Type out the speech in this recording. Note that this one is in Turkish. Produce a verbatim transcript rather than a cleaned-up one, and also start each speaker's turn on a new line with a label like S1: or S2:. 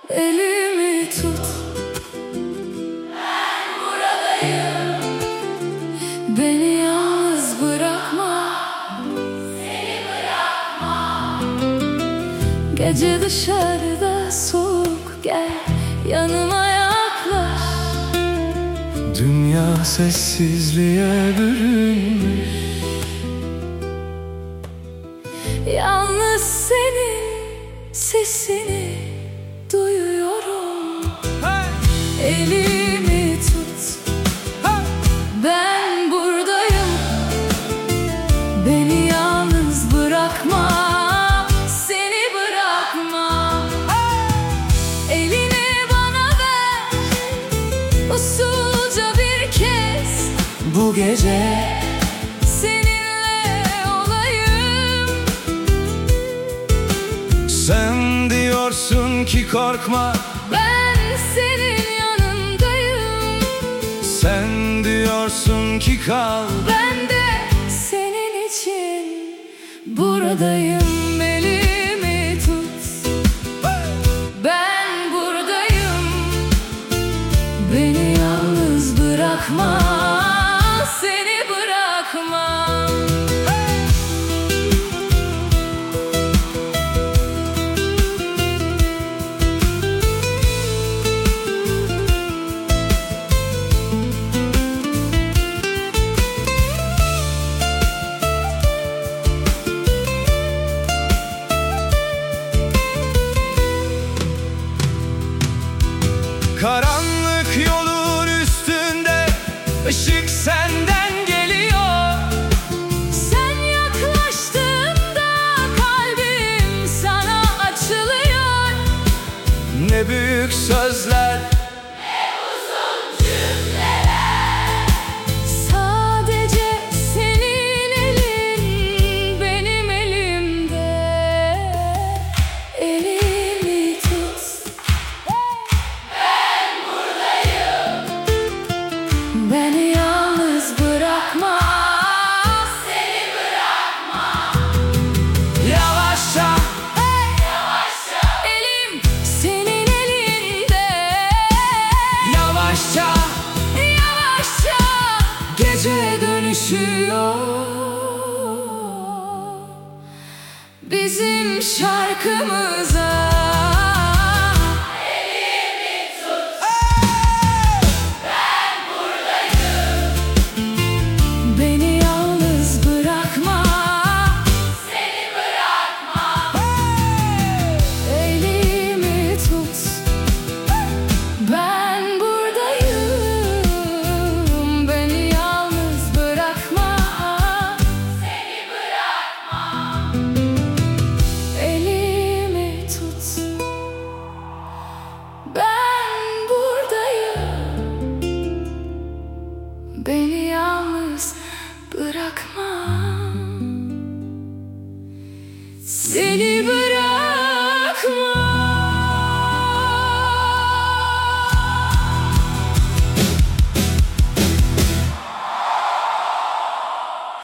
S1: Elimi tut, ben buradayım. Beni yalnız bırakma, seni bırakma. Gece dışarıda soğuk, gel yanıma yaklaş.
S2: Dünya sessizliğe bürünmüş,
S1: yalnız senin sesini duyuyorum. Hey! Elimi tut, hey! Ben buradayım. Beni yalnız bırakma, seni bırakma. Hey! Elini bana ver, usulca bir kez.
S2: Bu gece
S1: seninle olayım.
S2: sen diyorsun ki korkma,
S1: Ben senin yanındayım.
S2: sen diyorsun ki kal,
S1: Ben de senin için buradayım. Elimi tut, ben buradayım. Beni yalnız bırakma, seni bırakma.
S2: karanlık yolun üstünde ışık senden geliyor.
S1: Sen yaklaştığında kalbim sana açılıyor.
S2: Ne büyük sözler,
S1: Ne uzun cümleler. Sadece senin elin benim elimde. Elimi tut, ben buradayım. Beni yalnız bırakma, seni bırakma.
S2: yavaşça
S1: Hey! Yavaşça. Elim senin elinde.
S2: yavaşça
S1: Yavaşça
S2: gece
S1: dönüşüyor bizim şarkımız.